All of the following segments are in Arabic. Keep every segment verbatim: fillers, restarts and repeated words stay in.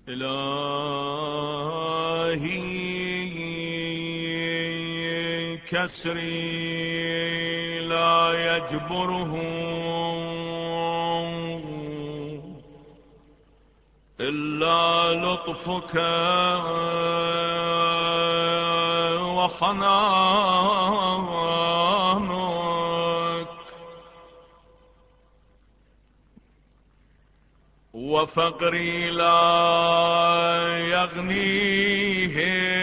إلهي كسري لا يجبره إلا لطفك وحنانك، وفقري لا يغنيه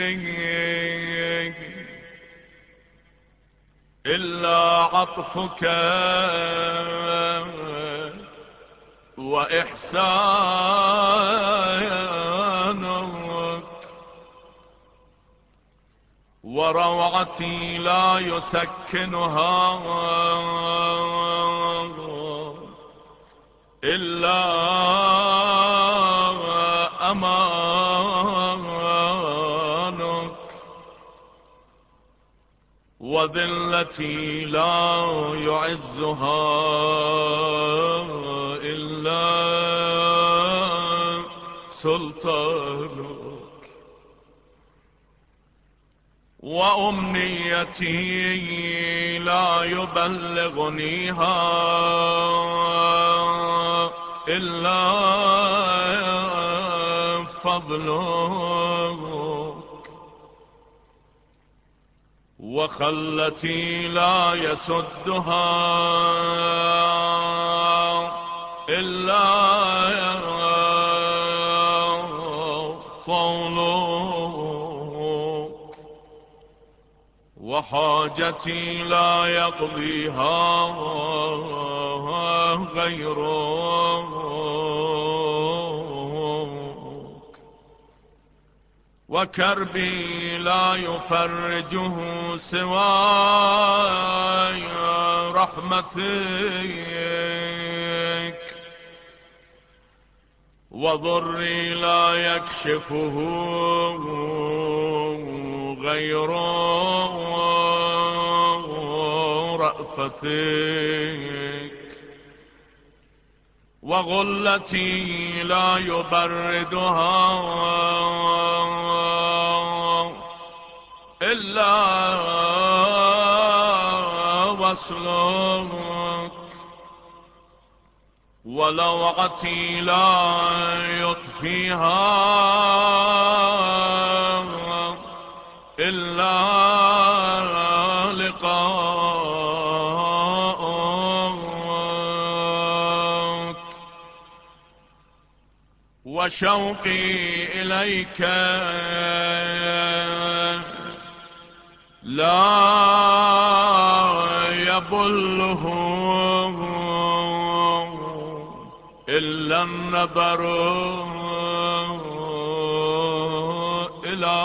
إلا عطفك وإحسانك، وروعتي لا يسكنها إلا أمانك، وذلتي لا يعزها إلا سلطانك، وأمنيتي لا يبلغنيها إلا فضلك، وخلتي لا يسدها إلا طولك، وحاجتي لا يقضيها غيرك، وكربي لا يفرجه سواي رحمتك، وضري لا يكشفه غير رأفتك، وغلتي لا يبردها إلا وصلك، ولوعتي لا يطفيها إلا لقاءك، وشوقي إليك لا يبله إلا النظر إلى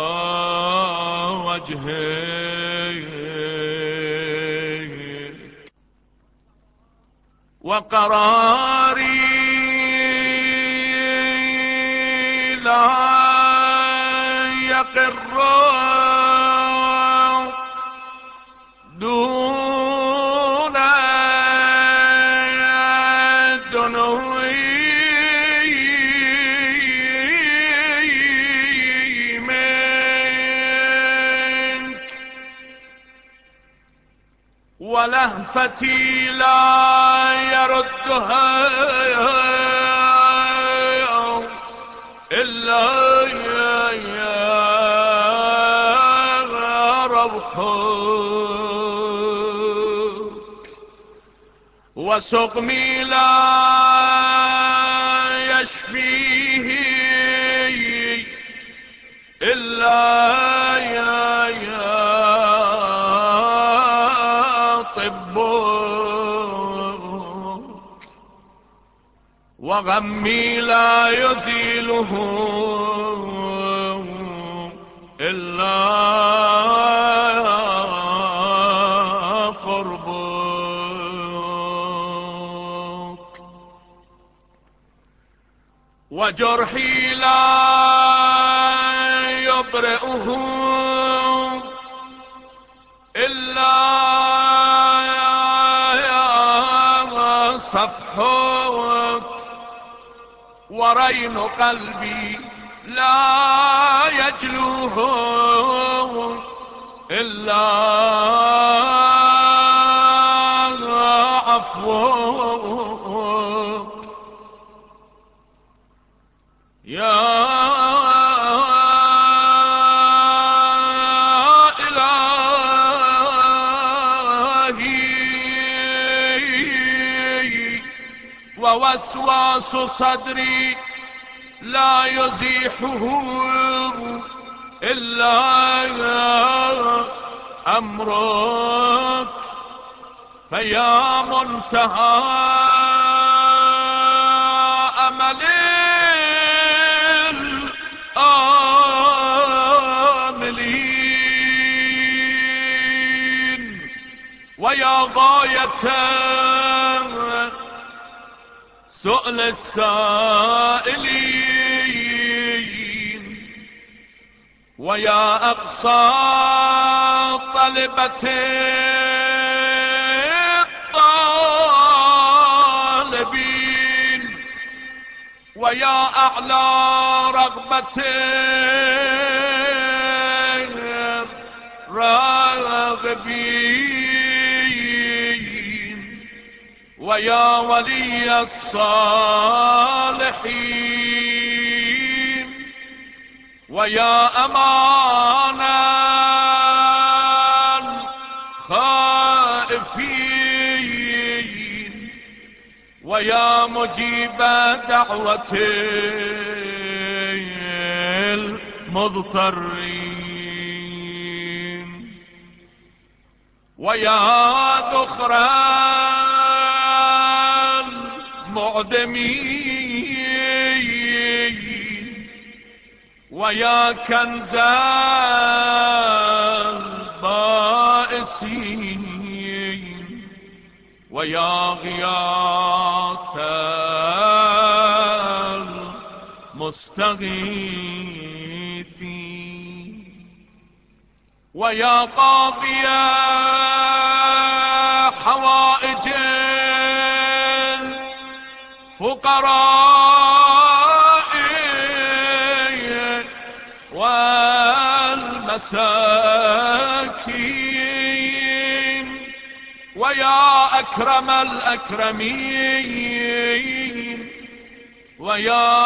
وجهك، وقراري لا يقر دون دنوي منك، ولهفتي لا يردها إلا روحك، وسقمي لا يشفيه إلا يا يا طبك، وغمي لا يزيله إلا قربك، وجرحي لا يبرئه إلا صفحك، ورين قلبي لا يجلوه إلا عفوك يا إلهي. ووسواس صدري لا يزيحه إلا أمرك فيا منتهى أمل الآملين ويا غاية سؤل السائلين ويا أقصى طلبة الطالبين ويا أعلى رغبة راغبين ويا ولي الصالحين ويا أمانا خائفين ويا مجيب دعوة المضطرين ويا ذخر المعدمين ويا كنز البائسين ويا غياث المستغيثين ويا قاضي حوائج الفقراء والمساكين ويا أكرم الأكرمين ويا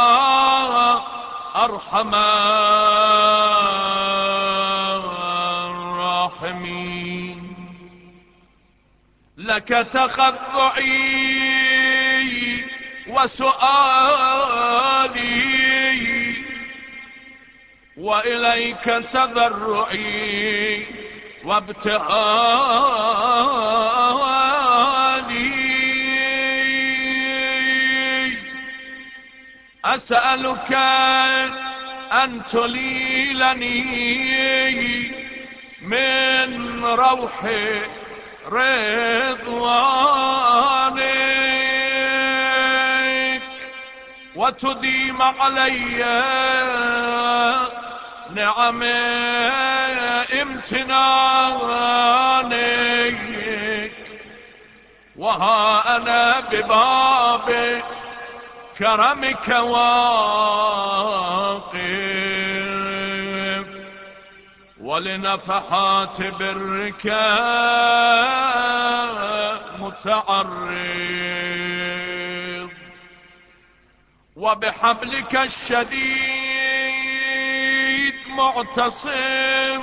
أرحم الراحمين لك تخضعي وسؤالي وإليك تضرعي وابتهالي أسألك أن تليلني من روح رضوانك وتديم علي نعم امتنانك وها أنا بباب كرمك واقف ولنفحات برك متعرض وبحبلك الشديد معتصم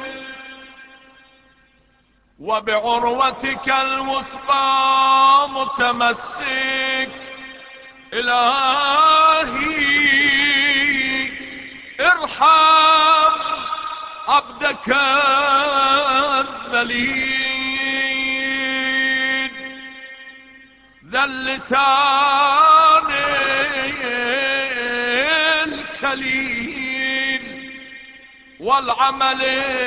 وبعروتك الوثقى متمسك إلهي ارحم عبدك الذليل ذا اللسان الكليل والعمل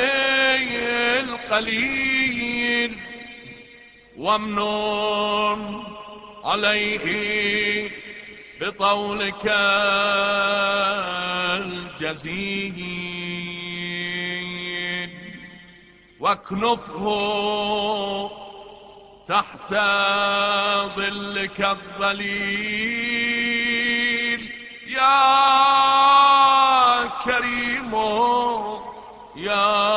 القليل وامنن عليه بطولك الجزيل واكنفه تحت ظلك الظليل يا يا كريم يا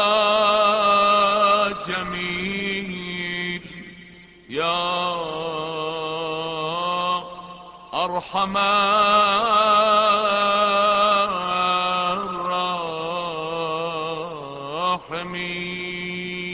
جميل يا أرحم الراحمين.